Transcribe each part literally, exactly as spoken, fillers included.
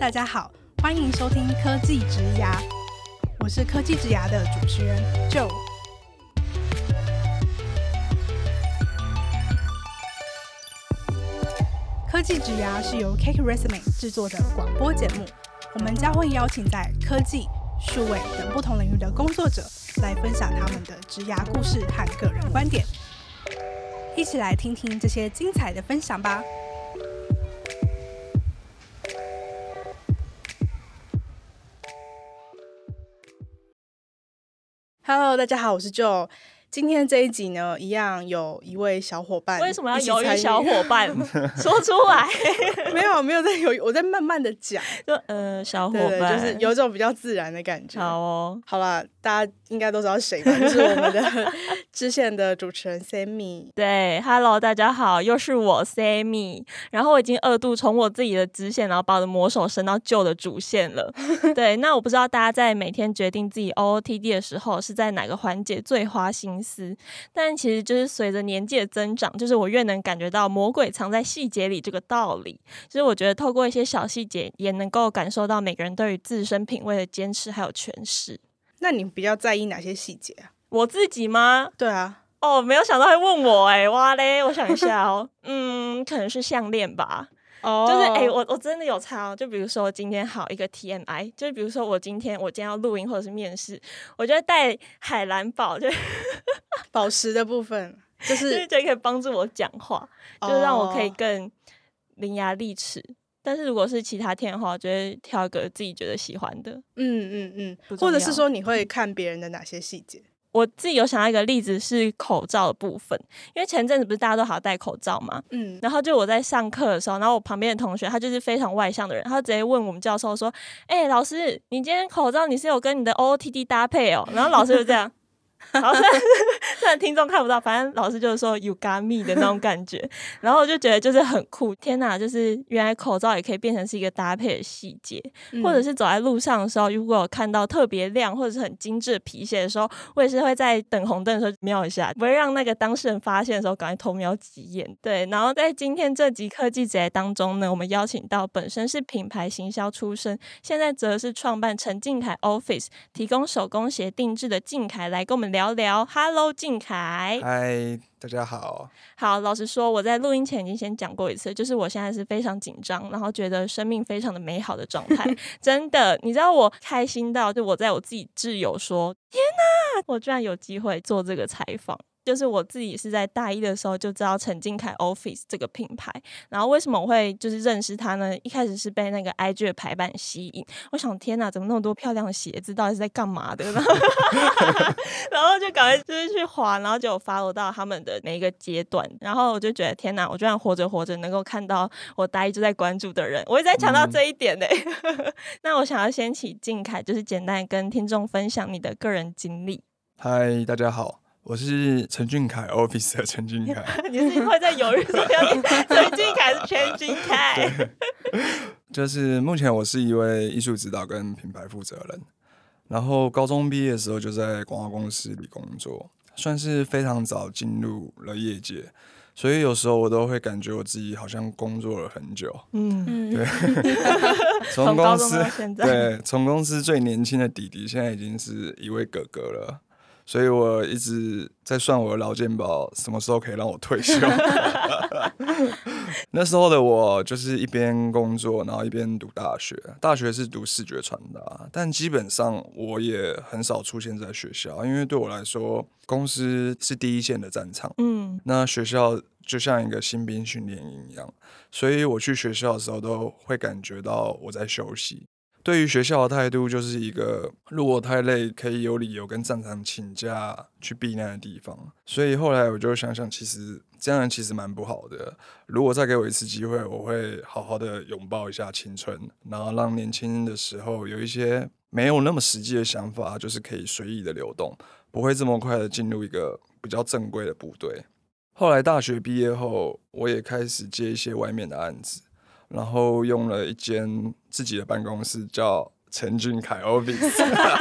大家好，欢迎收听科技职涯，我是科技职涯的主持人 Joe。科技职涯是由 Cake Resume 制作的广播节目，我们将会邀请在科技、数位等不同领域的工作者来分享他们的职涯故事和个人观点，一起来听听这些精彩的分享吧。Hello， 大家好，我是 Joe。今天这一集呢，一样有一位小伙伴。 为什么要犹豫小伙伴？说出来。 没有没有在犹豫，我在慢慢的讲。 就呃，小伙伴， 对对，就是有一种比较自然的感觉。 好哦， 好啦，大家应该都知道谁吧？就是我们的支线的主持人 Sammy。 对 ，Hello， 大家好，又是我 Sammy。然后我已经二度从我自己的支线，然后把我的魔手伸到旧的主线了。对，那我不知道大家在每天决定自己 O O T D 的时候，是在哪个环节最花心思？但其实就是随着年纪的增长，就是我越能感觉到魔鬼藏在细节里这个道理。就是我觉得透过一些小细节，也能够感受到每个人对于自身品味的坚持还有诠释。 那你比较在意哪些细节啊？ 我自己吗？ 对啊。 哦，没有想到会问我哎、欸，哇嘞！我想一下哦，嗯，可能是项链吧。哦，就是哎、欸，我我真的有差哦。就比如说今天好一个 T M I， 就是比如说我今天我今天要录音或者是面试，我就会带海蓝宝，就宝石的部分，就是就是就可以帮助我讲话， 哦、 就让我可以更伶牙俐齿。但是如果是其他天的话，我就会挑一个自己觉得喜欢的。 嗯嗯嗯，或者是说你会看别人的哪些细节？ 我自己有想到一个例子是口罩的部分，因为前阵子不是大家都好戴口罩嘛，嗯，然后就我在上课的时候，然后我旁边的同学他就是非常外向的人，他直接问我们教授说：“哎、欸，老师，你今天口罩你是有跟你的 O O T D 搭配哦？”然后老师就这样。然后虽然听众看不到，反正老师就是说 you got me 的那种感觉，然后我就觉得就是很酷，天哪，就是原来口罩也可以变成是一个搭配的细节、嗯、或者是走在路上的时候，如果有看到特别亮或者是很精致的皮鞋的时候，我也是会在等红灯的时候瞄一下，不会让那个当事人发现的时候赶快偷瞄几眼。对，然后在今天这集科技节当中呢，我们邀请到本身是品牌行销出身，现在则是创办陈靖凯 Office 提供手工鞋定制的靖凯来跟我们聊聊。 Hello 靖凯。 嗨，大家好。 好，老实说我在录音前已经先讲过一次，就是我现在是非常紧张，然后觉得生命非常的美好的状态真的，你知道我开心到就我在我自己挚友说天哪，我居然有机会做这个采访。就是我自己是在大一的时候就知道陈靖凯 Office 这个品牌，然后为什么我会就是认识他呢？一开始是被那个 I G 的排版吸引，我想天哪，怎么那么多漂亮的鞋子，到底是在干嘛的？然后, 然后就赶快就是去滑，然后就有 follow 到他们的每一个阶段，然后我就觉得天哪，我居然活着活着能够看到我大一就在关注的人，我一直在强调这一点呢、欸嗯、那我想要先请靖凯就是简单跟听众分享你的个人经历。 嗨，大家好，我是陈靖凯 Office 的陈靖凯。 你是会在犹豫说要念陈靖凯是陈靖凯？ 就是目前我是一位艺术指导跟品牌负责人，然后高中毕业的时候就在广告公司里工作，算是非常早进入了业界，所以有时候我都会感觉我自己好像工作了很久。嗯，对。从公司对，从公司最年轻的弟弟，现在已经是一位哥哥了。所以我一直在算我的劳健保什么时候可以让我退休。那时候的我就是一边工作，然后一边读大学。大学是读视觉传达，但基本上我也很少出现在学校，因为对我来说，公司是第一线的战场。嗯，那学校就像一个新兵训练营一样，所以我去学校的时候都会感觉到我在休息。对于学校的态度就是一个如果太累可以有理由跟站长请假去避难的地方，所以后来我就想想，其实这样其实蛮不好的。如果再给我一次机会，我会好好的拥抱一下青春，然后让年轻的时候有一些没有那么实际的想法，就是可以随意的流动，不会这么快的进入一个比较正规的部队。后来大学毕业后，我也开始接一些外面的案子，然后用了一间自己的办公室叫陈靖凯 Office。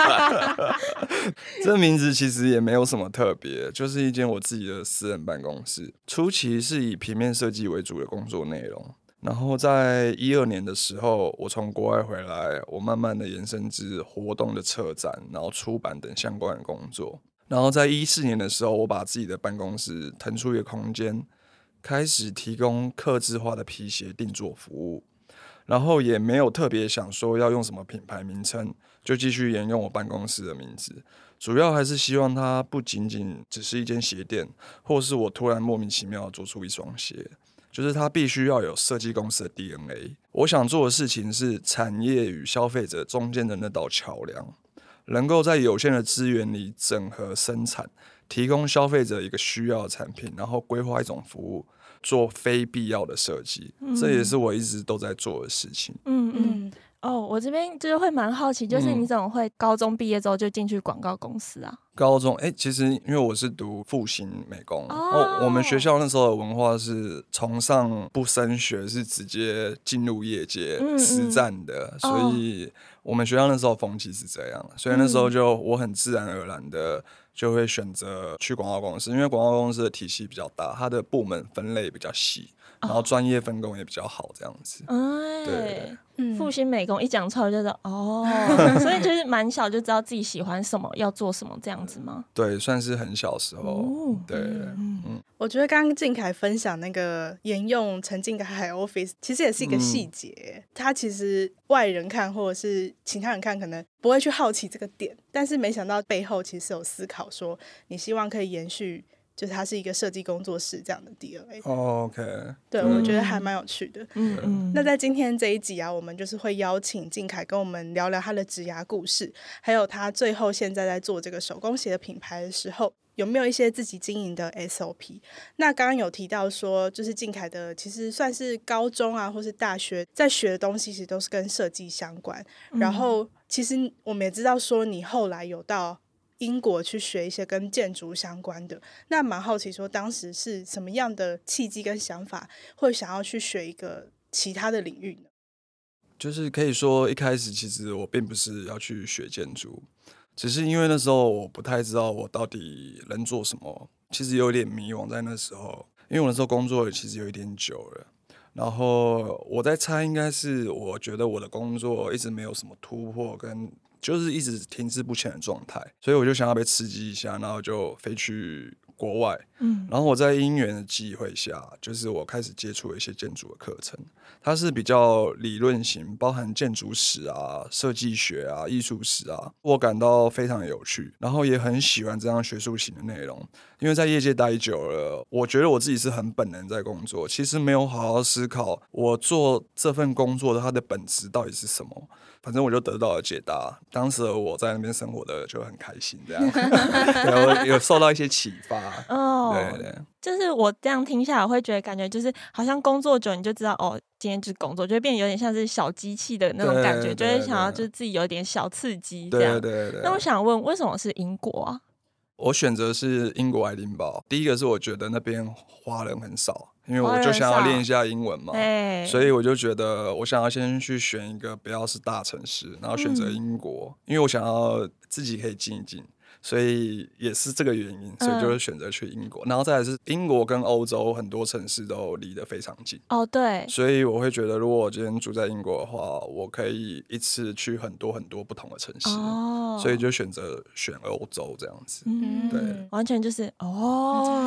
这名字其实也没有什么特别，就是一间我自己的私人办公室。初期是以平面设计为主的工作内容， 然后在一二年的时候，我从国外回来，我慢慢的延伸至活动的策展，然后出版等相关的工作。然后在一四年的时候，我把自己的办公室腾出一个空间，开始提供客制化的皮鞋定做服务。然后也没有特别想说要用什么品牌名称，就继续沿用我办公室的名字。主要还是希望它不仅仅只是一间鞋店，或是我突然莫名其妙做出一双鞋。就是它必须要有设计公司的 D N A。我想做的事情是产业与消费者中间的那道桥梁，能够在有限的资源里整合生产，提供消费者一个需要的产品，然后规划一种服务，做非必要的设计。嗯，这也是我一直都在做的事情。 嗯嗯。哦，我这边就是会蛮好奇，就是你怎么会高中毕业之后就进去广告公司啊？ 高中哎、欸，其实因为我是读复兴美工，哦，我们学校那时候的文化是崇尚不升学，是直接进入业界实战的，嗯嗯，所以我们学校那时候风气是这样，所以那时候就我很自然而然的就会选择去广告公司，因为广告公司的体系比较大，它的部门分类比较细。然后专业分工也比较好，这样子。 哎， 对， 嗯，复兴美工一讲出来就知道哦，所以就是蛮小就知道自己喜欢什么，要做什么这样子吗？ 对，算是很小时候。哦，对，嗯嗯，我觉得刚刚靖凯分享那个沿用陈靖凯 Office， 其实也是一个细节。嗯，他其实外人看或者是其他人看，可能不会去好奇这个点，但是没想到背后其实有思考说，你希望可以延续。就是它是一个设计工作室这样的 D N A。 Oh, OK， 对，嗯，我觉得还蛮有趣的。嗯嗯。那在今天这一集啊，我们就是会邀请靖凯跟我们聊聊他的职涯故事，还有他最后现在在做这个手工鞋的品牌的时候，有没有一些自己经营的 S O P。那刚刚有提到说，就是靖凯的其实算是高中啊，或是大学在学的东西，其实都是跟设计相关。嗯，然后其实我们也知道说，你后来有到英国去学一些跟建筑相关的，那蛮好奇说当时是什么样的契机跟想法会想要去学一个其他的领域呢？ 就是可以说一开始其实我并不是要去学建筑，只是因为那时候我不太知道我到底能做什么，其实有点迷惘在那时候，因为我那时候工作其实有一点久了，然后我在猜应该是我觉得我的工作一直没有什么突破跟就是一直停滞不前的状态，所以我就想要被刺激一下，然后就飞去国外。嗯，然后我在因缘的机会下，就是我开始接触了一些建筑的课程，它是比较理论型，包含建筑史啊、设计学啊、艺术史啊，我感到非常有趣，然后也很喜欢这样学术型的内容。因为在业界待久了，我觉得我自己是很本能在工作，其实没有好好思考我做这份工作的它的本质到底是什么。反正我就得到了解答，当时我在那边生活的就很开心，这样对，我有受到一些启发。哦，对对， 就是我这样听下来，我会觉得感觉就是好像工作久你就知道哦，今天就是工作，就会变得有点像是小机器的那种感觉，就会想要就是自己有点小刺激这样。 对对对。 那我想问，为什么是英国啊？ 我选择是英国爱丁堡，第一个是我觉得那边华人很少。因为我就想要练一下英文嘛，所以我就觉得我想要先去选一个不要是大城市，然后选择英国，嗯，因为我想要自己可以静一静，所以也是这个原因，所以就是选择去英国。嗯，然后再来是英国跟欧洲很多城市都离得非常近哦，对， 所以我会觉得如果我今天住在英国的话，我可以一次去很多很多不同的城市，哦，所以就选择选欧洲这样子。嗯，对， 完全就是哦。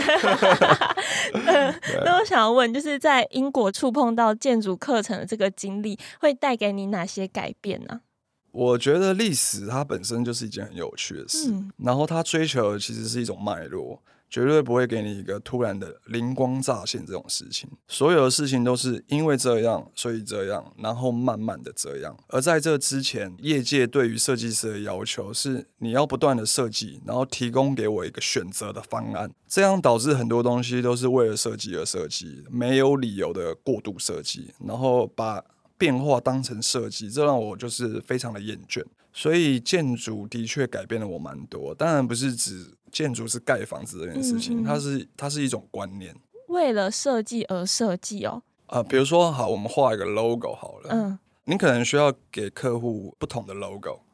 那我想要问，就是在英国触碰到建筑课程的这个经历，会带给你哪些改变呢？ 我觉得历史它本身就是一件很有趣的事，嗯，然后它追求的其实是一种脉络，绝对不会给你一个突然的灵光乍现这种事情。所有的事情都是因为这样，所以这样，然后慢慢的这样。而在这之前，业界对于设计师的要求是你要不断的设计，然后提供给我一个选择的方案，这样导致很多东西都是为了设计而设计，没有理由的过度设计，然后把变化当成设计，这让我就是非常的厌倦。所以建筑的确改变了我蛮多，当然不是指建筑是盖房子这件事情，嗯嗯，它是它是一种观念， 为了设计而设计哦。 呃，比如说好，我们画一个 logo 好了，嗯，你可能需要给客户不同的 logo，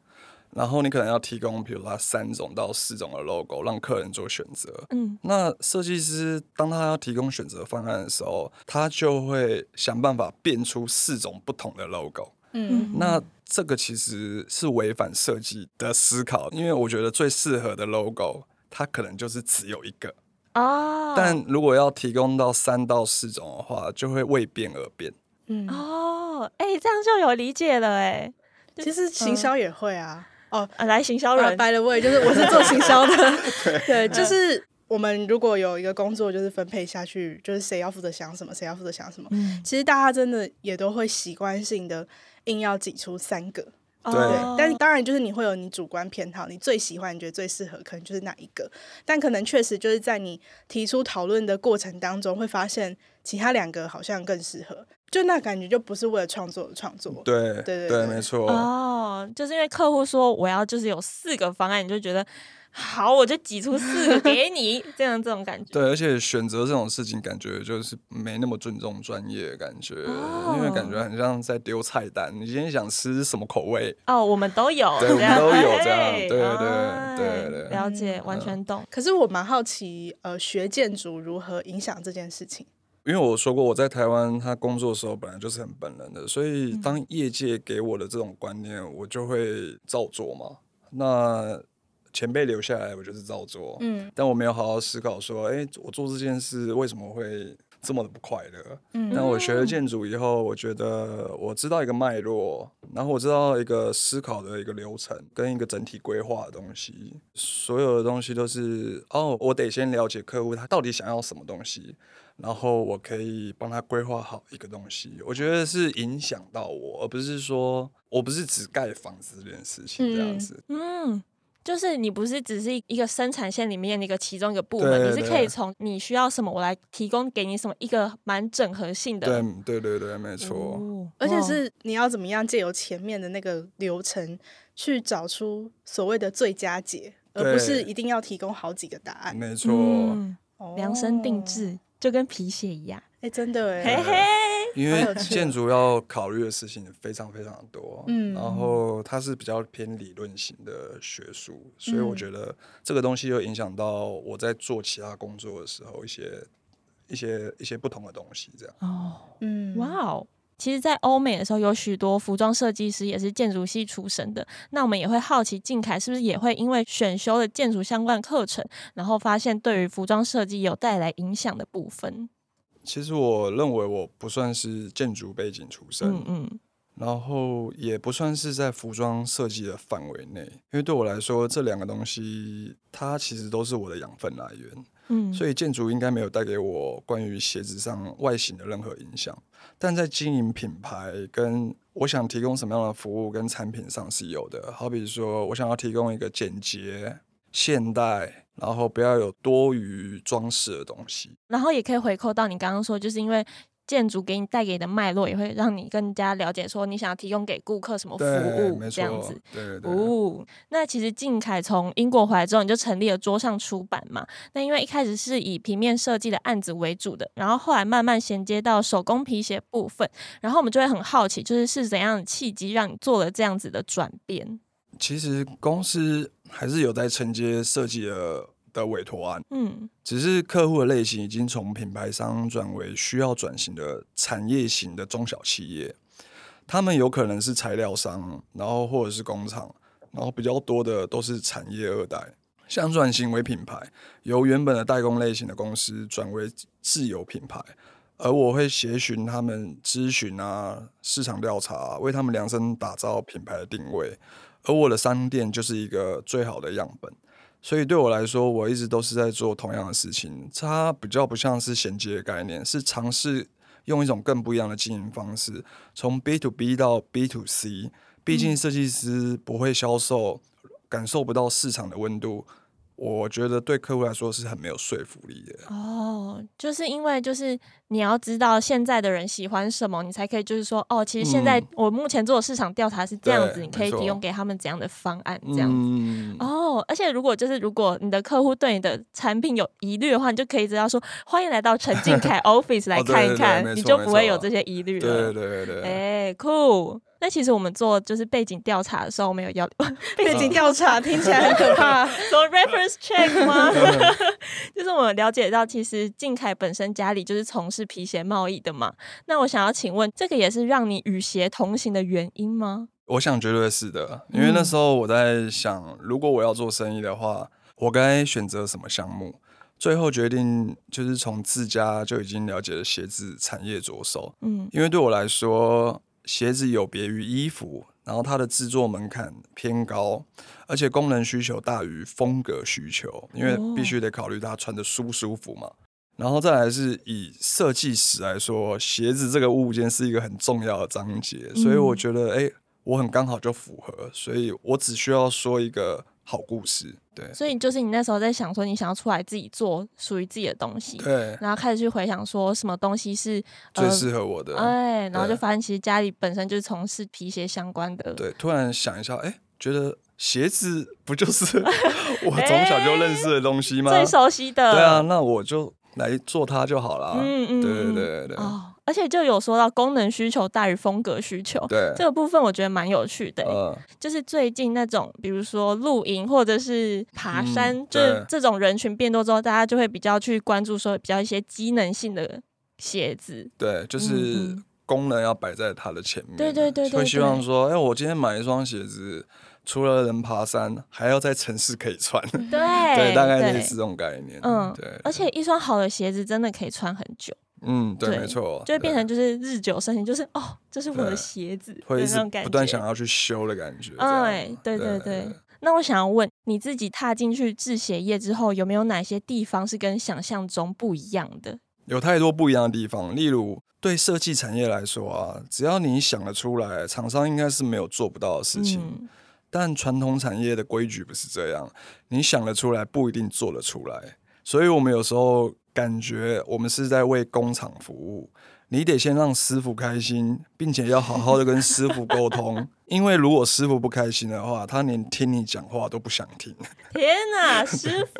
然后你可能要提供比如说三种到四种的 logo 让客人做选择。 嗯， 那设计师当他要提供选择方案的时候，他就会想办法变出四种不同的 logo。嗯，那这个其实是违反设计的思考，因为我觉得最适合的 logo 它可能就是只有一个。哦，但如果要提供到三到四种的话，就会为变而变。 嗯，哦，哎、欸，这样就有理解了哎。 其实行销也会啊。嗯、哦、 啊，来行销人 ，by the way， 就是我是做行销的。对, 对，就是我们如果有一个工作就是分配下去，就是谁要负责想什么，谁要负责想什么。嗯，其实大家真的也都会习惯性的硬要挤出三个。 对， 但当然就是你会有你主观偏好，你最喜欢你觉得最适合可能就是哪一个，但可能确实就是在你提出讨论的过程当中会发现其他两个好像更适合，就那感觉就不是为了创作的创作。 对对对对, 对没错。 哦，就是因为客户说我要就是有四个方案，你就觉得好，我就挤出四个给你，这样这种感觉。 对，而且选择这种事情，感觉就是没那么尊重专业的感觉，哦、因为感觉很像在丢菜单。你今天想吃什么口味？ 哦，我们都有， 对，我们都有这样， 哎、 对对对对对， 了解，完全懂。 可是我蛮好奇，呃，学建筑如何影响这件事情？ 因为我说过，我在台湾他工作的时候本来就是很本能的，所以当业界给我的这种观念，我就会照做嘛。那前辈留下来，我就是照做，嗯，但我没有好好思考说，哎、欸，我做这件事为什么会这么的不快乐？嗯，但我学了建筑以后，我觉得我知道一个脉络，然后我知道一个思考的一个流程跟一个整体规划的东西，所有的东西都是哦，我得先了解客户他到底想要什么东西，然后我可以帮他规划好一个东西。我觉得是影响到我，而不是说我不是只盖房子这件事情这样子。 嗯。嗯，就是你不是只是一个生产线里面的一个其中一个部门，你是可以从你需要什么我来提供给你什么一个蛮整合性的。 对对对对，没错、哦。 而且是你要怎么样借由前面的那个流程去找出所谓的最佳解，而不是一定要提供好几个答案。 没错、嗯， 量身定制就跟皮鞋一样。 哎、欸，真的哎， 嘿嘿。 因为建筑要考虑的事情非常非常多，嗯，然后它是比较偏理论型的学术，所以我觉得这个东西又影响到我在做其他工作的时候一些一些一些不同的东西，这样。 哦，嗯，哇哦。其实在欧美的时候有许多服装设计师也是建筑系出身的，那我们也会好奇靖凯是不是也会因为选修了建筑相关课程，然后发现对于服装设计有带来影响的部分。 其实我认为我不算是建筑背景出身，嗯嗯，然后也不算是在服装设计的范围内，因为对我来说这两个东西它其实都是我的养分来源，嗯，所以建筑应该没有带给我关于鞋子上外形的任何影响，但在经营品牌跟我想提供什么样的服务跟产品上是有的。好比说我想要提供一个简洁现代，然后不要有多余装饰的东西， 然后也可以回扣到你刚刚说，就是因为建筑给你带给你的脉络，也会让你更加了解说你想要提供给顾客什么服务，这样子。 对对对。 哦，那其实靖凯从英国回来之后，你就成立了桌上出版嘛。那因为一开始是以平面设计的案子为主的，然后后来慢慢衔接到手工皮鞋部分，然后我们就会很好奇，就是是怎样的契机让你做了这样子的转变？ 其实公司还是有在承接设计的的委托案，嗯，只是客户的类型已经从品牌商转为需要转型的产业型的中小企业，他们有可能是材料商，然后或者是工厂，然后比较多的都是产业二代，想转型为品牌，由原本的代工类型的公司转为自有品牌，而我会协寻他们咨询啊、市场调查啊，为他们量身打造品牌的定位。而我的商店就是一个最好的样本，所以对我来说，我一直都是在做同样的事情，它比较不像是衔接的概念，是尝试用一种更不一样的经营方式，从 B to B 到 B to C。毕竟设计师不会销售，感受不到市场的温度，我觉得对客户来说是很没有说服力的。 哦，就是因为就是你要知道现在的人喜欢什么，你才可以就是说哦，其实现在我目前做的市场调查是这样子，嗯、你可以提供给他们怎样的方案这样子。嗯、哦，而且如果就是如果你的客户对你的产品有疑虑的话，你就可以知道说欢迎来到陈靖凯 Office 来看一看，哦、对对对，你就不会有这些疑虑了。 对对对对。 哎，酷。那那其实我们做就是背景调查的时候，我们有要背景调查听起来很可怕， 做 reference check 吗？就是我们了解到，其实靖凯本身家里就是从事皮鞋贸易的嘛。那我想要请问，这个也是让你与鞋同行的原因吗？ 我想绝对是的，因为那时候我在想，如果我要做生意的话，我该选择什么项目？最后决定就是从自家就已经了解的鞋子产业着手。嗯，因为对我来说，鞋子有别于衣服，然后它的制作门槛偏高，而且功能需求大于风格需求，因为必须得考虑它穿着舒不舒服嘛。然后再来是以设计史来说，鞋子这个物件是一个很重要的章节，所以我觉得，哎、欸，我很刚好就符合，所以我只需要说一个好故事。对， 所以就是你那时候在想说，你想要出来自己做属于自己的东西， 对， 然后开始去回想说什么东西是最适合我的， 哎、呃，然后就发现其实家里本身就是从事皮鞋相关的， 对，突然想一下，哎、欸，觉得鞋子不就是我从小就认识的东西吗？ 最熟悉的， 对啊，那我就来做它就好了。嗯嗯，对对对对对。 哦，而且就有说到功能需求大于风格需求， 对这个部分我觉得蛮有趣的、欸呃。就是最近那种比如说露营或者是爬山，嗯、就是这种人群变多之后，大家就会比较去关注说比较一些机能性的鞋子。 对，就是功能要摆在它的前面。 对对对 对, 对， 会希望说，哎、欸，我今天买一双鞋子。除了能爬山，还要在城市可以穿， 对对，大概类似这种概念。嗯，对。 而且一双好的鞋子真的可以穿很久。 嗯，对，没错。 就会变成就是日久生情，就是哦，这是我的鞋子， 会那种感觉， 不断想要去修的感觉。 哎，对对 对, 对, 对。那我想要问，你自己踏进去制鞋业之后，有没有哪些地方是跟想象中不一样的？ 有太多不一样的地方，例如对设计产业来说啊，只要你想得出来，厂商应该是没有做不到的事情。嗯，但传统产业的规矩不是这样，你想得出来不一定做得出来，所以我们有时候感觉我们是在为工厂服务，你得先让师傅开心，并且要好好的跟师傅沟通，因为如果师傅不开心的话，他连听你讲话都不想听。 天哪，师傅！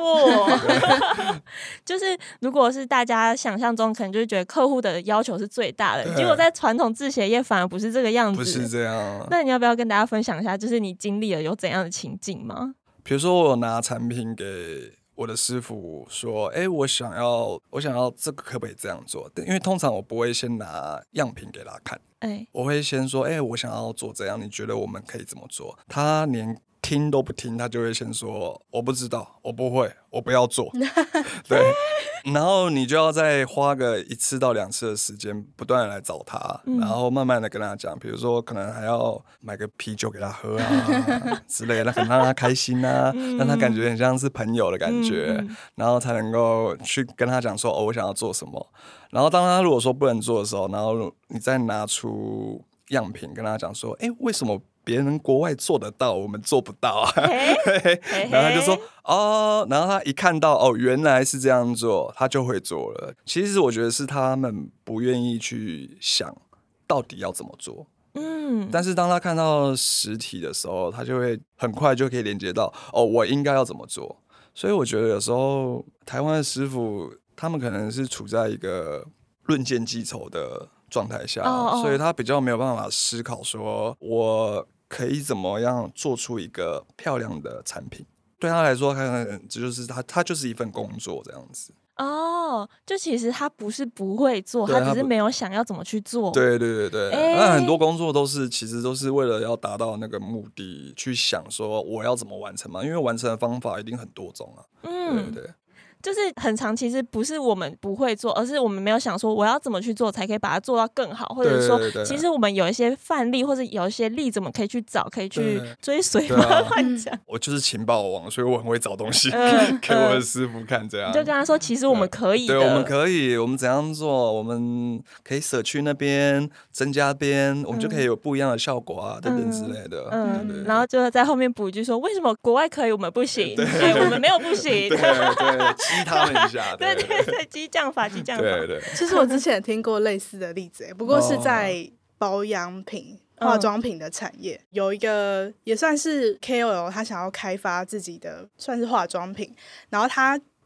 就是如果是大家想象中，可能就是觉得客户的要求是最大的，结果在传统制鞋业反而不是这个样子。 不是这样。 那你要不要跟大家分享一下，就是你经历了有怎样的情境吗？ 比如说我拿产品给我的师傅说，哎、欸，我想要，我想要这个可不可以这样做？因为通常我不会先拿样品给他看，欸、我会先说，哎、欸，我想要做这样，你觉得我们可以怎么做？他连听都不听，他就会先说，我不知道，我不会，我不要做。对，然后你就要再花个一次到两次的时间，不断的来找他，嗯、然后慢慢的跟他讲，比如说可能还要买个啤酒给他喝啊之类的，可能让他开心啊，嗯、让他感觉很像是朋友的感觉，嗯、然后才能够去跟他讲说，哦，我想要做什么。然后当他如果说不能做的时候，然后你再拿出样品跟他讲说，哎，为什么别人国外做得到，我们做不到啊？然后他就说哦，然后他一看到哦，原来是这样做，他就会做了。其实我觉得是他们不愿意去想到底要怎么做。嗯，但是当他看到实体的时候，他就会很快就可以连接到哦，我应该要怎么做。所以我觉得有时候台湾的师傅他们可能是处在一个论剑记仇的状态下， oh, oh. 所以他比较没有办法思考说我可以怎么样做出一个漂亮的产品。对他来说，看看这就是他，他就是一份工作这样子。 哦、oh, 就其实他不是不会做，他只是没有想要怎么去做。 对对对对，欸、那很多工作都是其实都是为了要达到那个目的去想说我要怎么完成嘛，因为完成的方法一定很多种啊。嗯，对对对。 就是很常，其实不是我们不会做，而是我们没有想说我要怎么去做才可以把它做到更好，或者说其实我们有一些范例或者有一些例子我们可以去找，可以去追随嘛。乱讲、啊， 我就是情报王，所以我很会找东西、嗯、给我的师傅看，这样、嗯、 就跟他说其实我们可以的， 对，我们可以，我们怎样做，我们可以舍去那边增加边，我们就可以有不一样的效果啊、嗯、等等之类的。嗯，对对对， 然后就在后面补一句说为什么国外可以我们不行，哎，我们没有不行。 对对，激他们一下。 对对对，激将法，激将法。 对对。 其实我之前也听过类似的例子，不过是在保养品、哦、化妆品的产业，有一个也算是 K O L， 他想要开发自己的算是化妆品，然后他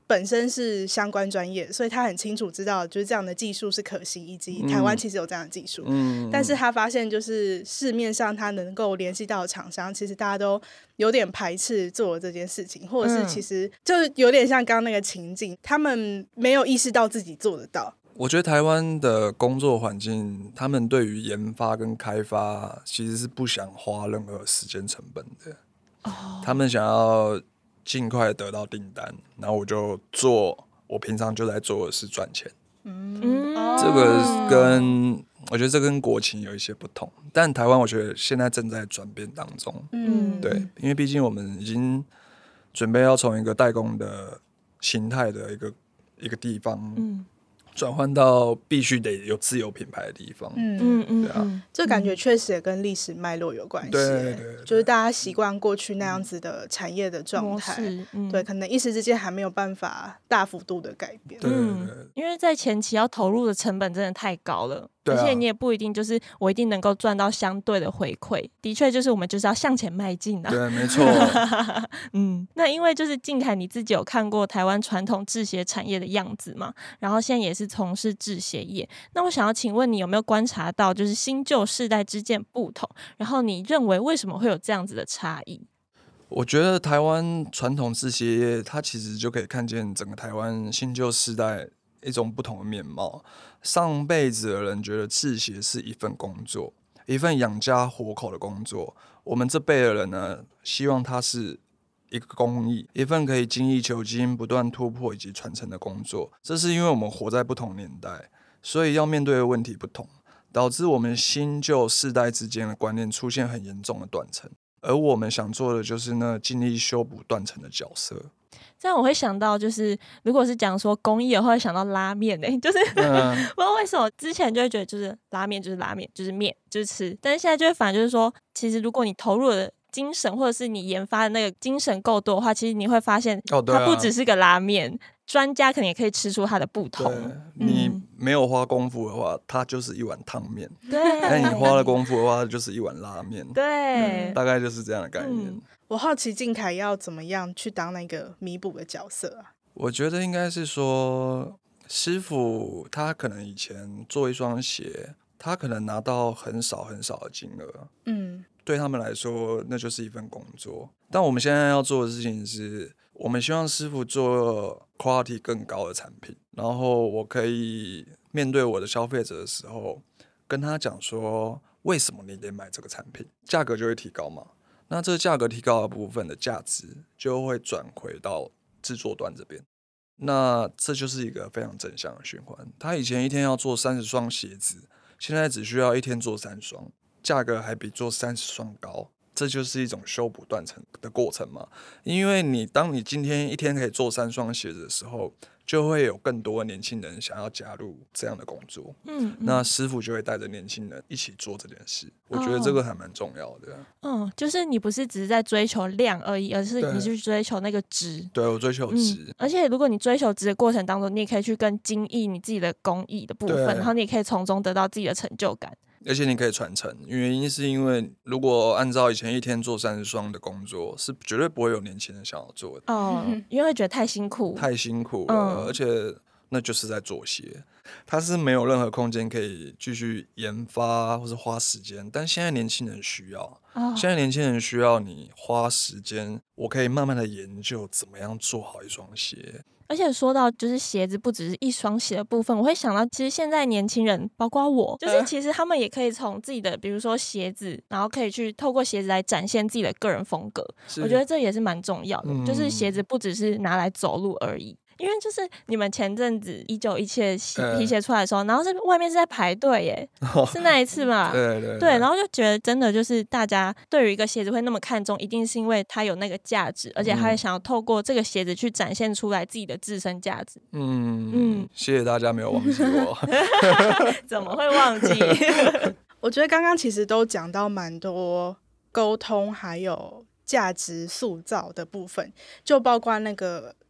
本身是相关专业，所以他很清楚知道就是这样的技术是可行，以及台湾其实有这样的技术、嗯、但是他发现就是市面上他能够联系到的厂商其实大家都有点排斥做这件事情，或者是其实就是有点像刚刚那个情境，他们没有意识到自己做得到。 我觉得台湾的工作环境，他们对于研发跟开发其实是不想花任何时间成本的、哦、他们想要尽快得到订单，然后我就做我平常就在做的事赚钱。嗯，这个跟我觉得这跟国情有一些不同，但台湾我觉得现在正在转变当中。嗯，对，因为毕竟我们已经准备要从一个代工的形态的一个一个地方，嗯，转换到必须得有自有品牌的地方。嗯嗯嗯，对啊， 这感觉确实也跟历史脉络有关系。对对对，就是大家习惯过去那样子的产业的状态、嗯，对，可能一时之间还没有办法大幅度的改变。 对对对， 因为在前期要投入的成本真的太高了。而且你也不一定就是我一定能够赚到相对的回馈，的确就是我们就是要向前迈进啊。 对，没错。 嗯，那因为就是靖凯你自己有看过台湾传统制鞋产业的样子嘛，然后现在也是从事制鞋业，那我想要请问你有没有观察到就是新旧世代之间不同，然后你认为为什么会有这样子的差异？ 我觉得台湾传统制鞋业它其实就可以看见整个台湾新旧世代一种不同的面貌。上辈子的人觉得制鞋是一份工作，一份养家活口的工作，我们这辈的人呢，希望它是一个工艺，一份可以精益求精、不断突破以及传承的工作。这是因为我们活在不同年代，所以要面对的问题不同，导致我们新旧世代之间的观念出现很严重的断层，而我们想做的就是那尽力修补断层的角色。 这样我会想到就是如果是讲说工艺的话，会想到拉面、欸、就是、嗯、不知道为什么之前就会觉得就是拉面就是拉面就是面就是吃，但是现在就会反而就是说其实如果你投入的精神或者是你研发的那个精神够多的话，其实你会发现它不只是个拉面、哦啊、专家可能也可以吃出它的不同。 你没有花功夫的话它就是一碗汤面，但你花了功夫的话就是一碗拉面。 对、 嗯，大概就是这样的概念、嗯、 我好奇靖凯要怎么样去当那个弥补的角色啊？ 我觉得应该是说师傅他可能以前做一双鞋，他可能拿到很少很少的金额，嗯，对他们来说那就是一份工作。但我们现在要做的事情是，我们希望师傅做 quality 更高的产品，然后我可以面对我的消费者的时候跟他讲说为什么你得买这个产品，价格就会提高嘛。那这个价格提高的部分的价值就会转回到制作端这边，那这就是一个非常正向的循环。他以前一天要做三十双鞋子，现在只需要一天做三双，价格还比做三十双高，这就是一种修补断层的过程嘛。因为你当你今天一天可以做三双鞋子的时候，就会有更多的年轻人想要加入这样的工作，嗯嗯，那师傅就会带着年轻人一起做这件事。我觉得这个还蛮重要的。 嗯，就是你不是只是在追求量而已，而是你去追求那个值。 对，我追求值、嗯、 而且如果你追求值的过程当中，你也可以去更精益你自己的工艺的部分，然后你也可以从中得到自己的成就感， 而且你可以传承。原因是因为如果按照以前一天做三十双的工作，是绝对不会有年轻人想要做的。 哦，因为会觉得太辛苦， 太辛苦了、嗯，而且那就是在做鞋，它是没有任何空间可以继续研发或是花时间。但现在年轻人需要，哦、现在年轻人需要你花时间，我可以慢慢的研究怎么样做好一双鞋。 而且说到就是鞋子不只是一双鞋的部分，我会想到其实现在年轻人包括我，就是其实他们也可以从自己的比如说鞋子，然后可以去透过鞋子来展现自己的个人风格，我觉得这也是蛮重要的、嗯、就是鞋子不只是拿来走路而已。因为就是你们前阵子一九一七的皮鞋出来的时候、呃、然后是外面是在排队耶、哦、是那一次嘛？ 对对 对, 对，然后就觉得真的就是大家对于一个鞋子会那么看重，一定是因为它有那个价值，而且他也想要透过这个鞋子去展现出来自己的自身价值。 嗯嗯，谢谢大家没有忘记我怎么会忘记我觉得刚刚其实都讲到蛮多沟通还有价值塑造的部分，就包括那个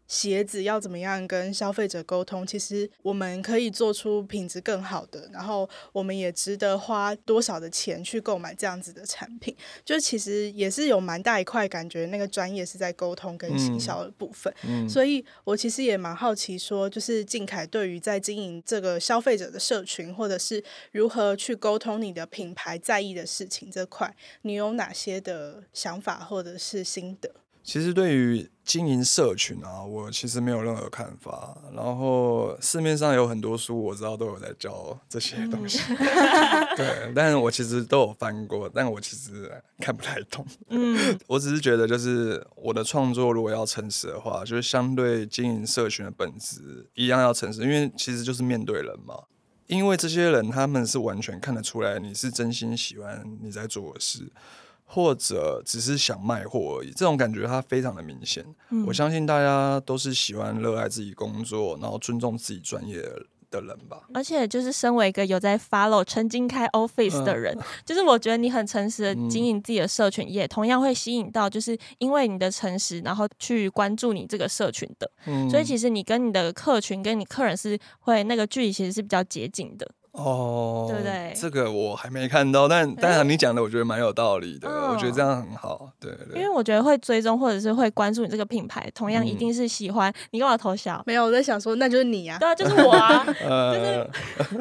鞋子要怎么样跟消费者沟通，其实我们可以做出品质更好的，然后我们也值得花多少的钱去购买这样子的产品，就是其实也是有蛮大一块感觉那个专业是在沟通跟行销的部分、嗯嗯、所以我其实也蛮好奇说，就是靖凯对于在经营这个消费者的社群，或者是如何去沟通你的品牌在意的事情这块，你有哪些的想法或者是心得？ 其实对于经营社群啊，我其实没有任何看法。然后市面上有很多书，我知道都有在教这些东西，嗯、对，但是我其实都有翻过，但我其实看不太懂。嗯，我只是觉得，就是我的创作如果要诚实的话，就是相对经营社群的本质一样要诚实，因为其实就是面对人嘛。因为这些人他们是完全看得出来你是真心喜欢你在做的事，或者只是想卖货而已，这种感觉它非常的明显、嗯、我相信大家都是喜欢热爱自己工作，然后尊重自己专业的人吧。 而且就是身为一个有在 follow 陈金开 office 的人、嗯、就是我觉得你很诚实的经营自己的社群、嗯、也同样会吸引到就是因为你的诚实然后去关注你这个社群的、嗯、所以其实你跟你的客群跟你客人是会那个距离其实是比较接近的哦， 对不对？ 这个我还没看到，但当然你讲的我觉得蛮有道理的、嗯、我觉得这样很好，对对。 因为我觉得会追踪或者是会关注你这个品牌，同样一定是喜欢、嗯、你干嘛偷笑？ 没有，我在想说那就是你啊。 对啊，就是我啊就是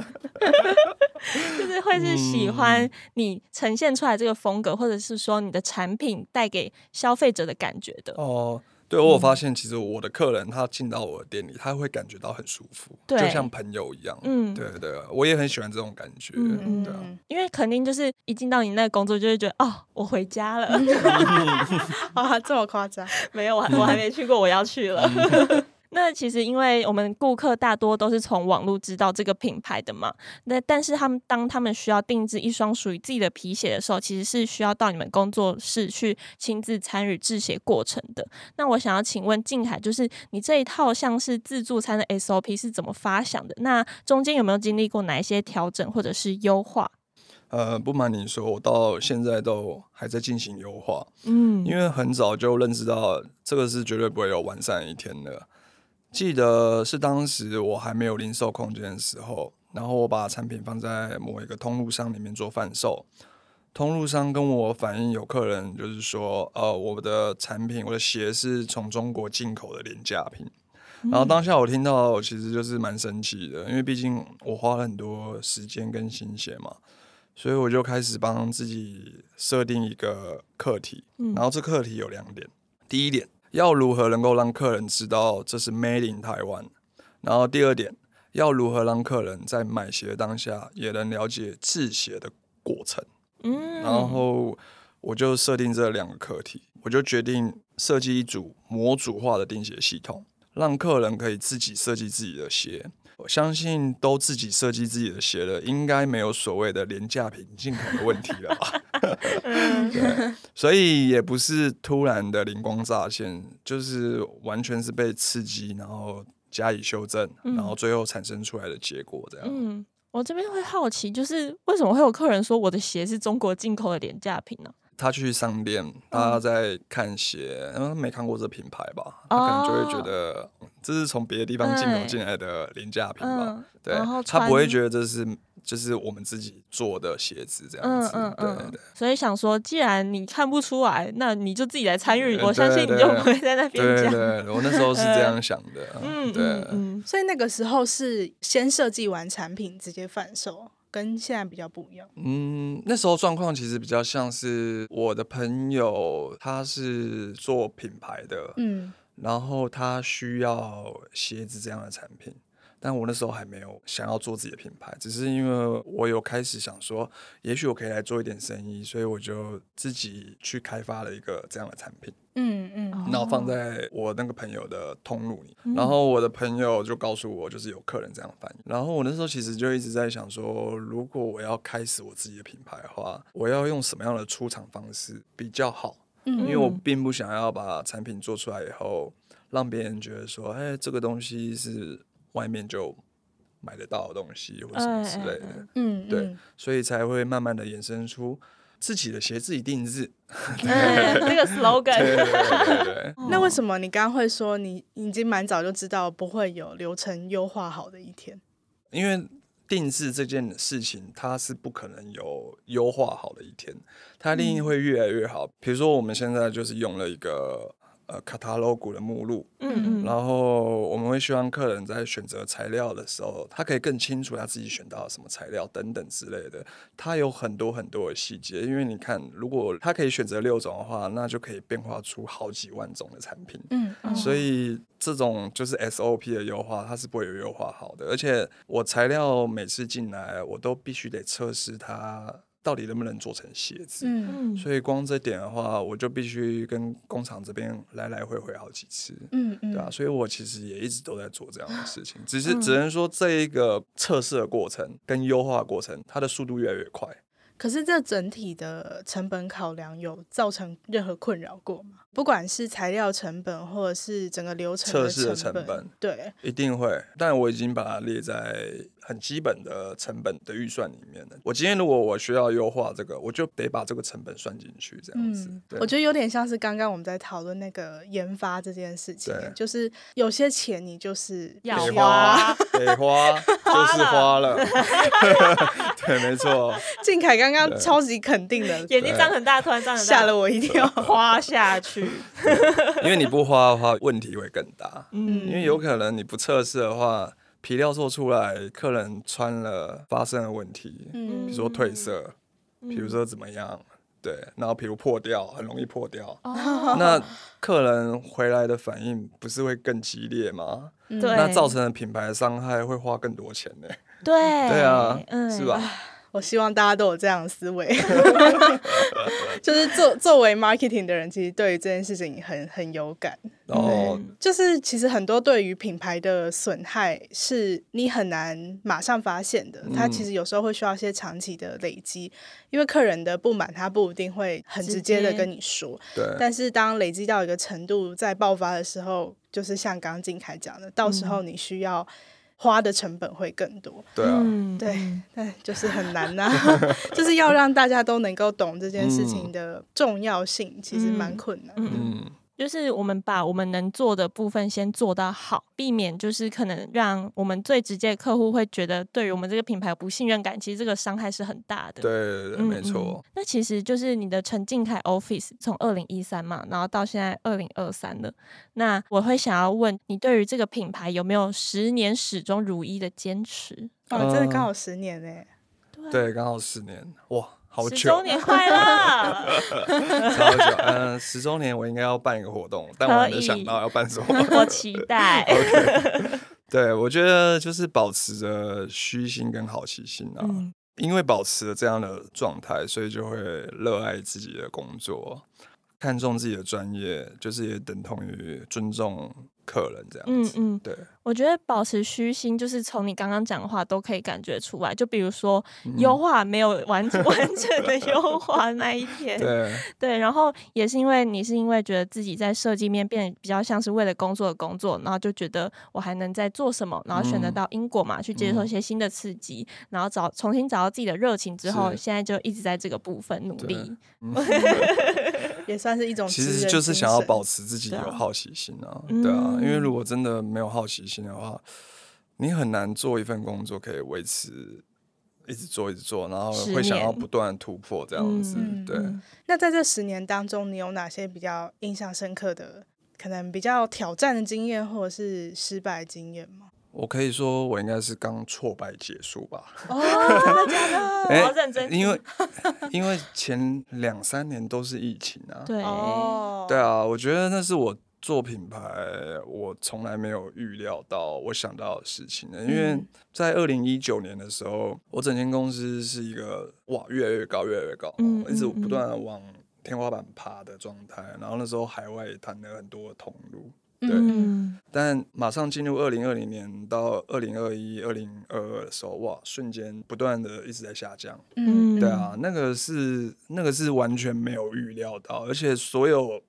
就是会是喜欢你呈现出来这个风格、嗯、或者是说你的产品带给消费者的感觉的。 哦，对，我有发现其实我的客人他进到我的店里他会感觉到很舒服，就像朋友一样。嗯，对对，我也很喜欢这种感觉。嗯，对啊， 因为肯定就是一进到你那个工作就会觉得哦我回家了啊，这么夸张？ 没有，我还我还没去过，我要去了那其实因为我们顾客大多都是从网络知道这个品牌的嘛，那但是他们当他们需要定制一双属于自己的皮鞋的时候，其实是需要到你们工作室去亲自参与制鞋过程的。那我想要请问靖凯，就是你这一套像是自助餐的 S O P 是怎么发想的？那中间有没有经历过哪一些调整或者是优化？ 呃，不瞒你说，我到现在都还在进行优化。嗯，因为很早就认识到这个是绝对不会有完善的一天的。记得是当时我还没有零售空间的时候，然后我把产品放在某一个通路商里面做贩售，通路商跟我反映有客人就是说呃，我的产品我的鞋是从中国进口的廉价品、嗯、然后当下我听到其实就是蛮生气的，因为毕竟我花了很多时间跟心血嘛，所以我就开始帮自己设定一个课题、嗯、然后这课题有两点。第一点，要如何能够让客人知道这是 Made in Taiwan， 然后第二点，要如何让客人在买鞋当下也能了解制鞋的过程、嗯、然后我就设定这两个课题，我就决定设计一组模组化的订鞋系统，让客人可以自己设计自己的鞋。我相信都自己设计自己的鞋了，应该没有所谓的廉价品进口的问题了吧对，所以也不是突然的灵光乍现，就是完全是被刺激然后加以修正、嗯、然后最后产生出来的结果这样。嗯， 我这边会好奇，就是为什么会有客人说我的鞋是中国进口的廉价品呢？ 他去商店，他在看鞋，嗯，没看过这品牌吧，他可能就会觉得、哦、这是从别的地方进口进来的廉价品吧、嗯、对，他不会觉得这是就是我们自己做的鞋子这样子。嗯嗯嗯，对对。 所以想说，既然你看不出来，那你就自己来参与、嗯、我相信你就不会在那边讲。 对对对，我那时候是这样想的。嗯，对嗯嗯。所以那个时候是先设计完产品直接贩售，跟现在比较不一样。 嗯，那时候状况其实比较像是我的朋友他是做品牌的，嗯，然后他需要鞋子这样的产品，但我那时候还没有想要做自己的品牌，只是因为我有开始想说也许我可以来做一点生意，所以我就自己去开发了一个这样的产品。嗯嗯，然后放在我那个朋友的通路里、嗯、然后我的朋友就告诉我就是有客人这样反映，然后我那时候其实就一直在想说，如果我要开始我自己的品牌的话，我要用什么样的出场方式比较好、嗯、因为我并不想要把产品做出来以后让别人觉得说哎，这个东西是外面就买得到的东西或什么之类的。嗯，对，所以才会慢慢的衍生出自己的鞋自己定制。 嗯，这个 slogan。 对对对对对。 那为什么你刚刚会说你已经蛮早就知道不会有流程优化好的一天？ 因为定制这件事情，它是不可能有优化好的一天，它一定会越来越好。嗯、比如说我们现在就是用了一个呃 catalog 的目录，嗯嗯，然后我们会希望客人在选择材料的时候，他可以更清楚他自己选到什么材料等等之类的。它有很多很多的细节，因为你看，如果他可以选择六种的话，那就可以变化出好几万种的产品。嗯，嗯所以这种就是 S O P 的优化，它是不会有优化好的。而且我材料每次进来，我都必须得测试它到底能不能做成鞋子。嗯，所以光这点的话，我就必须跟工厂这边来来回回好几次。嗯嗯，对啊，所以我其实也一直都在做这样的事情，只是只能说这一个测试的过程跟优化的过程，它的速度越来越快。 可是这整体的成本考量有造成任何困扰过吗？不管是材料成本或者是整个流程的测试的成本， 对， 一定会。但我已经把它列在很基本的成本的预算里面了。我今天如果我需要优化这个，我就得把这个成本算进去，这样子。嗯、 我觉得有点像是刚刚我们在讨论那个研发这件事情，就是有些钱你就是要花， 得花，就是花了。对，没错。 靖凯刚刚超级肯定的， 眼睛张很大，突然张很大， 吓了我一跳， 花下去。 因为你不花的话，问题会更大。嗯，因为有可能你不测试的话，皮料做出来，客人穿了发生了问题，嗯，比如说褪色，比如说怎么样，对，然后比如破掉，很容易破掉。哦，那客人回来的反应不是会更激烈吗？ 对， 那造成的品牌伤害会花更多钱呢。 对， 对啊，嗯、是吧？ 我希望大家都有这样的思维，就是作作为 marketing 的人，其实对于这件事情很很有感。哦，就是其实很多对于品牌的损害是你很难马上发现的，它其实有时候会需要一些长期的累积，因为客人的不满他不一定会很直接的跟你说， 对。 但是当累积到一个程度，在爆发的时候，就是像刚刚靖凯讲的，到时候你需要花的成本会更多。 对啊， 对，但就是很难啊，就是要让大家都能够懂这件事情的重要性，其实蛮困难的。嗯， 就是我们把我们能做的部分先做到好，避免就是可能让我们最直接的客户会觉得对于我们这个品牌有不信任感，其实这个伤害是很大的。 对对对，嗯、没错。 那其实就是你的陈靖凯 Office 从二零一三嘛，然后到现在二零二三了。那我会想要问你，对于这个品牌有没有十年始终如一的坚持？ 哦，真的刚好十年哎、 欸。对，刚好十年，哇！好久， 十周年快乐！ 超久，嗯、呃，十周年我应该要办一个活动，但我还没想到要办什么。 我期待。 okay. 对，我觉得就是保持着虚心跟好奇心啊，嗯、因为保持了这样的状态，所以就会热爱自己的工作，看重自己的专业，就是也等同于尊重客人这样子。嗯嗯，对。 我觉得保持虚心，就是从你刚刚讲的话都可以感觉出来。就比如说，优化没有完完整的优化那一天， 对对，然后也是因为你是因为觉得自己在设计面变得比较像是为了工作的工作，然后就觉得我还能再做什么，然后选择到英国嘛，嗯、去接受一些新的刺激，然后找重新找到自己的热情之后，现在就一直在这个部分努力。嗯、 也算是一种其实就是想要保持自己有好奇心啊，对啊，对啊，因为如果真的没有好奇心的话，你很难做一份工作可以维持一直做一直做，然后会想要不断突破这样子。嗯、对、嗯。 那在这十年当中，你有哪些比较印象深刻的、可能比较挑战的经验，或者是失败经验吗？ 我可以说，我应该是刚挫败结束吧。 哦，真的假的？我要认真。 因为因为前两三年都是疫情啊。 对。哦。 对啊，我觉得那是我做品牌，我从来没有预料到我想到的事情的。因为在二零一九年的时候，我整间公司是一个哇越来越高，越来越高，嗯、一直不断的往天花板爬的状态。然后那时候海外也谈了很多的通路。对，嗯、但马上进入二零二零年到二零二一、二零二二的时候，哇，瞬间不断的一直在下降。嗯，对啊，那个是那个是完全没有预料到，而且所有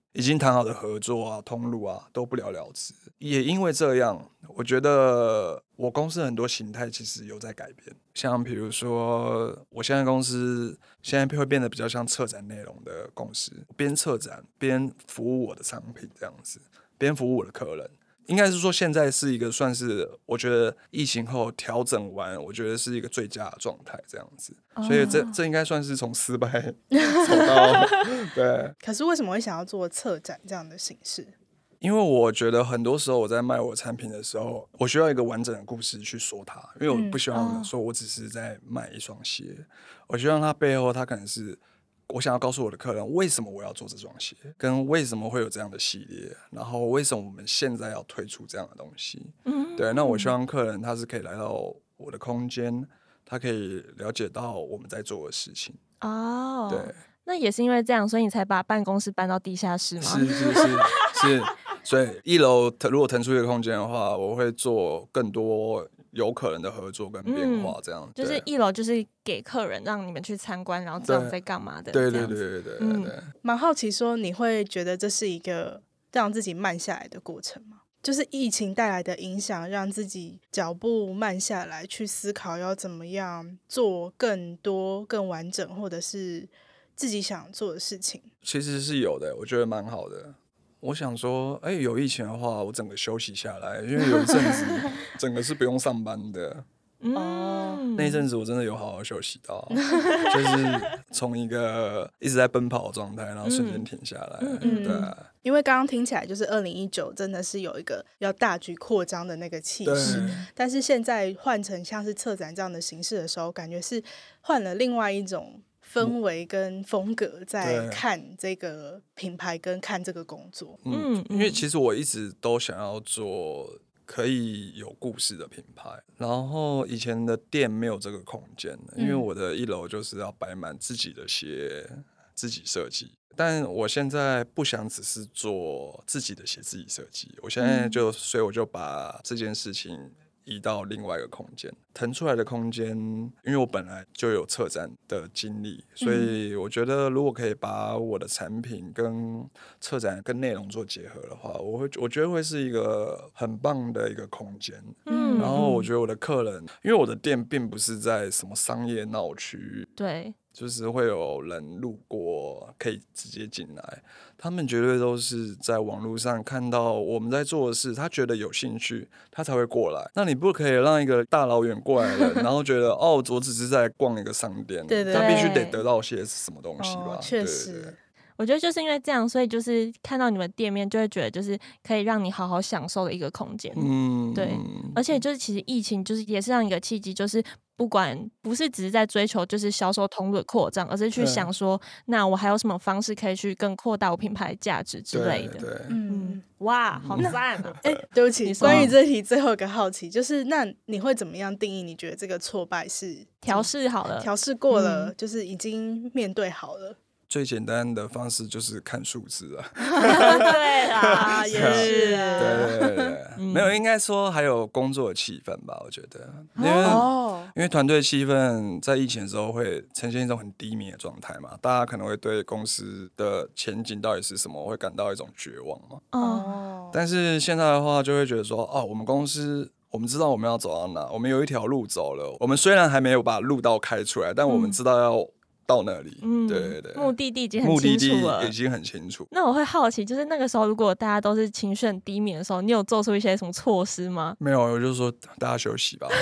已经谈好的合作啊、通路啊都不了了之。也因为这样，我觉得我公司很多形态其实有在改变。像比如说，我现在公司现在会变得比较像策展内容的公司，边策展边服务我的商品这样子，边服务我的客人。应该是说，现在是一个算是我觉得疫情后调整完，我觉得是一个最佳的状态这样子，哦、所以这这应该算是从失败走到对。 可是为什么会想要做策展这样的形式？ 因为我觉得很多时候我在卖我产品的时候，我需要一个完整的故事去说它，因为我不希望说我只是在卖一双鞋，嗯哦、我希望它背后它可能是。我想要告诉我的客人，为什么我要做这双鞋，跟为什么会有这样的系列，然后为什么我们现在要推出这样的东西。嗯，对，那我希望客人他是可以来到我的空间，他可以了解到我们在做的事情。 哦， 对， 那也是因为这样，所以你才把办公室搬到地下室吗？ 是是是是，所以一楼如果腾出一个空间的话，我会做更多有可能的合作跟变化，这样、嗯、 就是一楼就是给客人让你们去参观，然后知道在干嘛的。 对对对对对对对。 蛮、嗯、好奇说，你会觉得这是一个让自己慢下来的过程吗？就是疫情带来的影响，让自己脚步慢下来，去思考要怎么样做更多、更完整，或者是自己想做的事情。 其实是有的，我觉得蛮好的。我想说，哎、欸，有疫情的话，我整个休息下来，因为有一阵子整个是不用上班的。哦、嗯，那一阵子我真的有好好休息到，就是从一个一直在奔跑的状态，然后瞬间停下来。嗯嗯、对、啊， 因为刚刚听起来就是二零一九真的是有一个要大举扩张的那个气势，但是现在换成像是策展这样的形式的时候，感觉是换了另外一种氛围跟风格在看这个品牌跟看这个工作。 嗯，因为其实我一直都想要做可以有故事的品牌，然后以前的店没有这个空间，因为我的一楼就是要摆满自己的鞋，自己设计。但我现在不想只是做自己的鞋自己设计，我现在就、嗯、所以我就把这件事情移到另外一个空间，腾出来的空间，因为我本来就有策展的经历，所以我觉得如果可以把我的产品跟策展跟内容做结合的话，我会我觉得会是一个很棒的一个空间。嗯，然后我觉得我的客人，因为我的店并不是在什么商业闹区， 对， 就是会有人路过可以直接进来，他们绝对都是在网络上看到我们在做的事，他觉得有兴趣，他才会过来。那你不可以让一个大老远过来的人，然后觉得哦，我只是在逛一个商店， 对对对， 他必须得得到些什么东西吧？ 确、哦、实。 对对对， 我觉得就是因为这样，所以就是看到你们店面就会觉得就是可以让你好好享受的一个空间。嗯，对。而且就是其实疫情就是也是让一个契机，就是不管不是只是在追求就是销售通路的扩张，而是去想说，那我还有什么方式可以去更扩大我品牌价值之类的。 对对， 嗯，哇，好赞啊！ 哎、欸，对不起，关于这题最后一个好奇，就是那你会怎么样定义？你觉得这个挫败是调试好了， 调试过了、嗯，就是已经面对好了？ 最简单的方式就是看数字啊。 对啦，也是。 对对 对, 对、嗯，没有，应该说还有工作的气氛吧，我觉得，因为、哦、因为团队气氛在疫情的时候会呈现一种很低迷的状态嘛，大家可能会对公司的前景到底是什么会感到一种绝望嘛。哦。但是现在的话，就会觉得说，哦，我们公司。我们知道我们要走到哪，我们有一条路走了。我们虽然还没有把路道开出来，但我们知道要到那里。嗯，对对对， 目的地已经很清楚了， 目的地已经很清楚。 那我会好奇，就是那个时候，如果大家都是情绪很低迷的时候，你有做出一些什么措施吗？ 没有，我就说大家休息吧。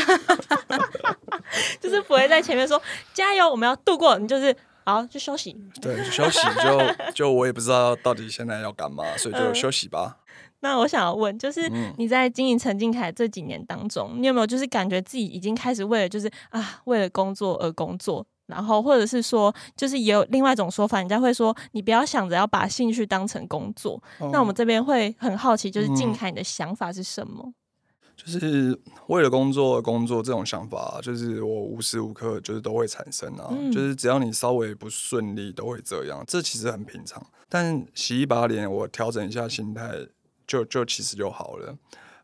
就是不会在前面说加油，我们要度过，你就是好就休息。 对，休息就就我也不知道到底现在要干嘛，所以就休息吧。 嗯，那我想要问，就是你在经营陈靖凯这几年当中，你有没有就是感觉自己已经开始为了就是啊为了工作而工作，然后或者是说就是也有另外一种说法，人家会说你不要想着要把兴趣当成工作。哦、那我们这边会很好奇，就是靖凯你的想法是什么？ 嗯、就是为了工作而工作这种想法，就是我无时无刻就是都会产生啊、嗯，就是只要你稍微不顺利都会这样，这其实很平常。但洗一把脸，我调整一下心态。就就其实就好了，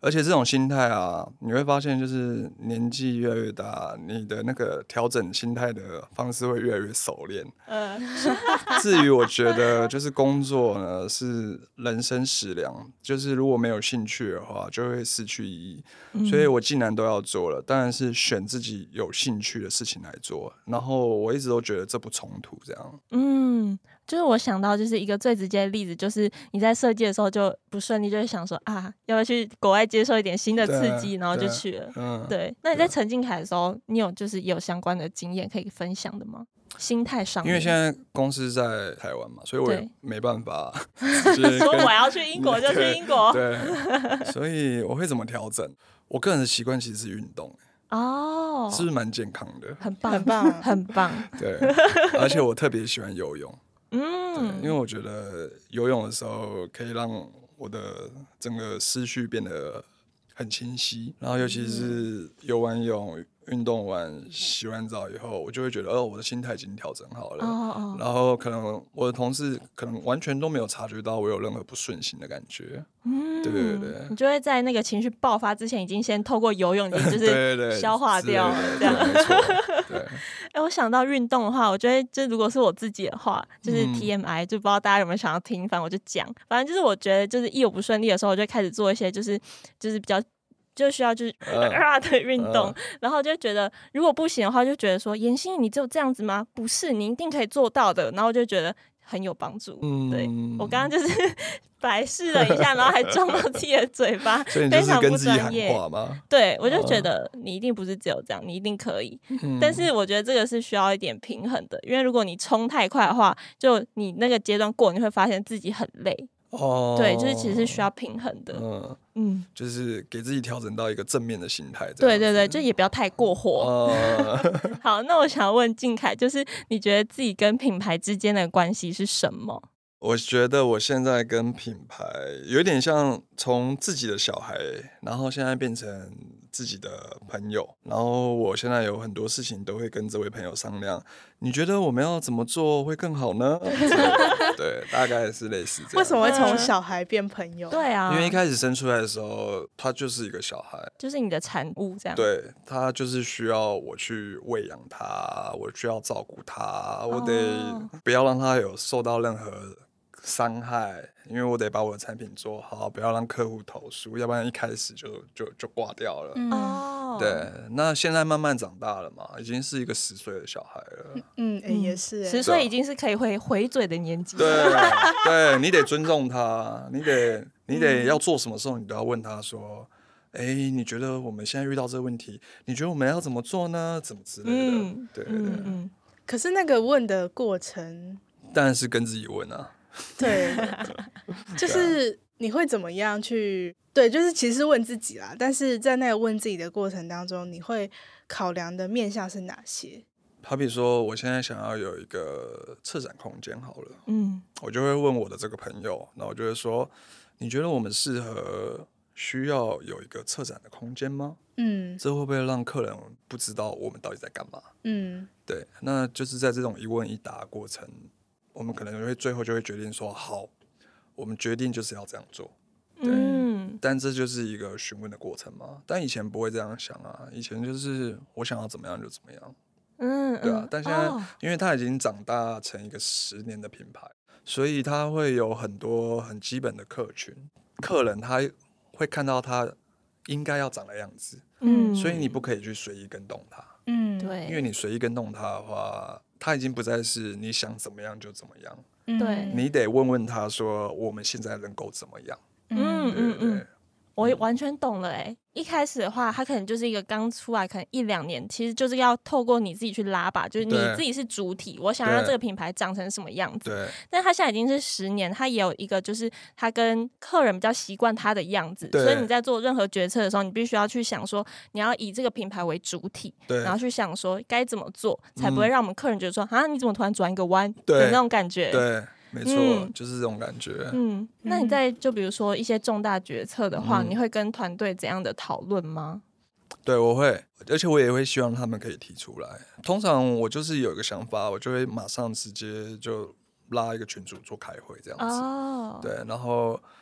而且这种心态啊，你会发现就是年纪越来越大，你的那个调整心态的方式会越来越熟练。嗯，至于我觉得就是工作呢是人生食粮，就是如果没有兴趣的话，就会失去意义。嗯、所以我既然都要做了，当然是选自己有兴趣的事情来做。然后我一直都觉得这不冲突，这样。 嗯。就是我想到就是一个最直接的例子，就是你在设计的时候就不顺利，就会想说啊，要不要去国外接受一点新的刺激，然后就去了。嗯，对。那你在陈靖凯的时候，你有就是有相关的经验可以分享的吗？心态上面， 因为现在公司在台湾嘛，所以我也没办法说我要去英国就去英国。 对，对所以我会怎么调整？我个人的习惯其实是运动。哦，是不是蛮健康的？ 很棒，很棒，很棒。 对，而且我特别喜欢游泳。嗯，因为我觉得游泳的时候可以让我的整个思绪变得很清晰，然后尤其是游完泳、运动完、洗完澡以后，我就会觉得，哦，我的心态已经调整好了。哦哦。然后可能我的同事可能完全都没有察觉到我有任何不顺心的感觉。嗯，对对对。 你就会在那个情绪爆发之前，已经先透过游泳，就是消化掉，这样没错。对。哎、欸，我想到运动的话，我觉得就如果是我自己的话，就是 T M I，、嗯、就不知道大家有没有想要听，反正我就讲，反正就是我觉得就是一有不顺利的时候，我就开始做一些就是就是比较。就需要就是啊的运动，呃、然后就觉得如果不行的话，就觉得说妍希你只有这样子吗？不是，你一定可以做到的。然后就觉得很有帮助。嗯、对我刚刚就是白试了一下，然后还撞到自己的嘴巴， 所以你就是跟自己喊话吗？ 对，我就觉得你一定不是只有这样，你一定可以。嗯、但是我觉得这个是需要一点平衡的，因为如果你冲太快的话，就你那个阶段过，你会发现自己很累。哦，对，就是其实是需要平衡的，嗯嗯，就是给自己调整到一个正面的心态。 对对对，就也不要太过火。哦、好，那我想问靖凯，就是你觉得自己跟品牌之间的关系是什么？ 我觉得我现在跟品牌有点像从自己的小孩，然后现在变成自己的朋友，然后我现在有很多事情都会跟这位朋友商量，你觉得我们要怎么做会更好呢？对，大概是类似这样。 为什么会从小孩变朋友？ 对啊， 因为一开始生出来的时候，他就是一个小孩， 就是你的产物这样。 对，他就是需要我去喂养他，我需要照顾他，我得不要让他有受到任何伤害，因为我得把我的产品做好，不要让客户投诉，要不然一开始就就就挂掉了。嗯，对。那现在慢慢长大了嘛，已经是一个十岁的小孩了。 嗯，欸、也是十岁已经是可以回回嘴的年纪。 对，对你得尊重他，你得你得要做什么时候，你都要问他说。哎、欸，你觉得我们现在遇到这个问题，你觉得我们要怎么做呢？怎么之类的？嗯、对对对、嗯嗯。 可是那个问的过程， 当然是跟自己问啊。 对，就是你会怎么样去对，就是其实问自己啦，但是在那个问自己的过程当中，你会考量的面向是哪些？ 好比说我现在想要有一个策展空间好了，嗯，我就会问我的这个朋友，然后我就会说，你觉得我们适合需要有一个策展的空间吗？嗯，这会不会让客人不知道我们到底在干嘛？嗯，对，那就是在这种一问一答的过程，我们可能会最后就会决定说，好，我们决定就是要这样做。对，嗯，但这就是一个询问的过程嘛。但以前不会这样想啊，以前就是我想要怎么样就怎么样。嗯，对啊。但现在，哦、因为他已经长大成一个十年的品牌，所以他会有很多很基本的客群，客人他会看到他应该要长的样子。嗯，所以你不可以去随意跟动他。嗯，对，因为你随意跟动他的话。他已经不再是你想怎么样就怎么样，对，你得问问他说我们现在能够怎么样。嗯嗯嗯，我完全懂了哎、欸。一开始的话，他可能就是一个刚出来，可能一两年，其实就是要透过你自己去拉吧，就是你自己是主体，我想让这个品牌长成什么样子。对。但他现在已经是十年，他也有一个就是他跟客人比较习惯他的样子，所以你在做任何决策的时候，你必须要去想说，你要以这个品牌为主体，然后去想说该怎么做，才不会让我们客人觉得说，啊、嗯，你怎么突然转一个弯的那种感觉。 对。没错、嗯，就是这种感觉。 嗯，那你在就比如说一些重大决策的话，嗯、你会跟团队怎样的讨论吗？ 对，我会，而且我也会希望他们可以提出来。通常我就是有一个想法，我就会马上直接就拉一个群组做开会这样子。哦，对，然后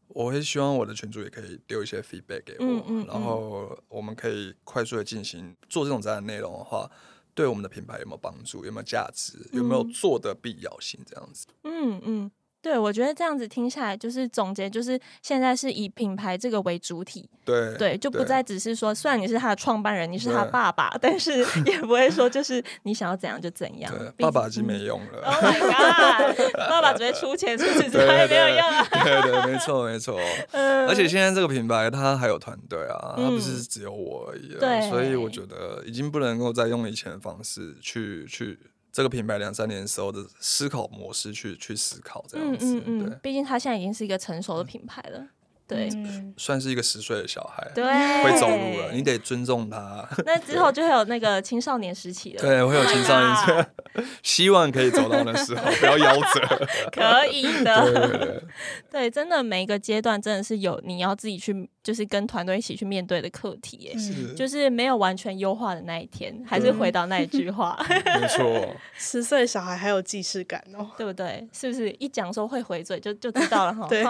我会希望我的群组也可以丢一些 feedback 给我，嗯嗯嗯然后我们可以快速的进行做这种展览内容的话，对我们的品牌有没有帮助，有没有价值，有没有做的必要性这样子。 嗯嗯。对，我觉得这样子听下来，就是总结，就是现在是以品牌这个为主体， 对对，就不再只是说，虽然你是他的创办人，你是他爸爸，但是也不会说就是你想要怎样就怎样。 对，爸爸已经没用了。 Oh my god， 爸爸只会出钱，除此之外也没有用啊。 对 对, 对，没错没错。嗯、而且现在这个品牌它还有团队啊，它不是只有我而已、啊。对，所以我觉得已经不能够再用以前的方式去去。这个品牌两三年的时候的思考模式去去思考这样子，嗯嗯嗯， 毕竟它现在已经是一个成熟的品牌了，对， 嗯、算是一个十岁的小孩， 对， 会走路了，你得尊重他。 那之后就会有那个青少年时期了， 对，会有青少年时期，希望可以走到那时候，不要夭折。 可以的， 对, 对, 对, 对，真的每一个阶段真的是有你要自己去。就是跟团队一起去面对的课题耶， 是就是没有完全优化的那一天，还是回到那一句话， 没错， 十岁的小孩还有既视感哦， 对不对？是不是一讲说会回嘴就就知道了哈？ 对，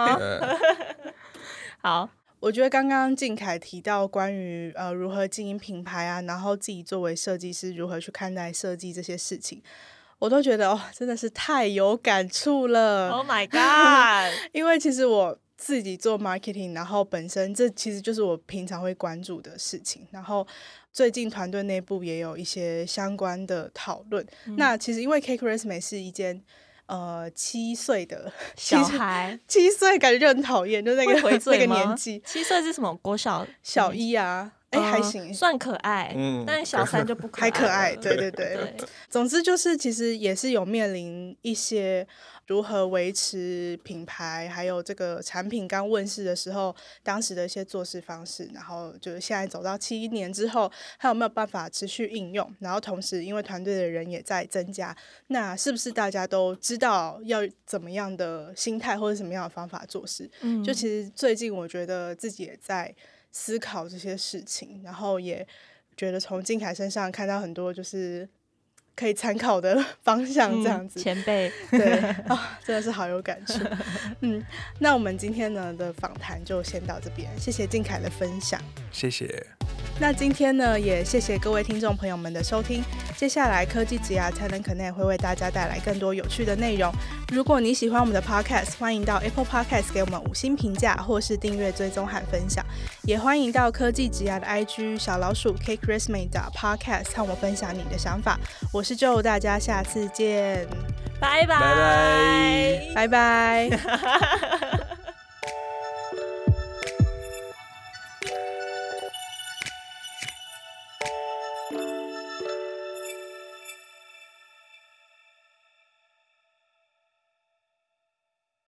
好， 我觉得刚刚靖凯提到关于呃如何经营品牌啊，然后自己作为设计师如何去看待设计这些事情。我都觉得哦，真的是太有感触了。 Oh my god！ 因为其实我自己做 marketing， 然后本身这其实就是我平常会关注的事情。然后最近团队内部也有一些相关的讨论。嗯、那其实因为 Cake Resume 是一间呃七岁的小孩， 七岁感觉就很讨厌，就那个回嘴那个年纪。 七岁是什么？国小小一啊。哎、欸，还行， 算可爱，嗯，但是小三就不可爱， 还可爱，对对 对, 对。总之就是，其实也是有面临一些如何维持品牌，还有这个产品刚问世的时候，当时的一些做事方式，然后就是现在走到七年之后，还有没有办法持续应用？然后同时，因为团队的人也在增加，那是不是大家都知道要怎么样的心态或者什么样的方法做事？嗯，就其实最近我觉得自己也在思考这些事情，然后也觉得从靖凯身上看到很多就是可以参考的方向，这样子、 嗯、前辈对啊、哦，真的是好有感触。嗯，那我们今天呢的访谈就先到这边，谢谢靖凯的分享， 谢谢。 那今天呢，也谢谢各位听众朋友们的收听。接下来科技职涯Talent Connect会为大家带来更多有趣的内容。如果你喜欢我们的 Podcast， 欢迎到 Apple Podcast 给我们五星评价，或是订阅、追踪和分享。也欢迎到科技职涯的 I G 小老鼠 Cake Resume Podcast 和我分享你的想法。我是 Joe， 大家下次见， 拜拜拜拜。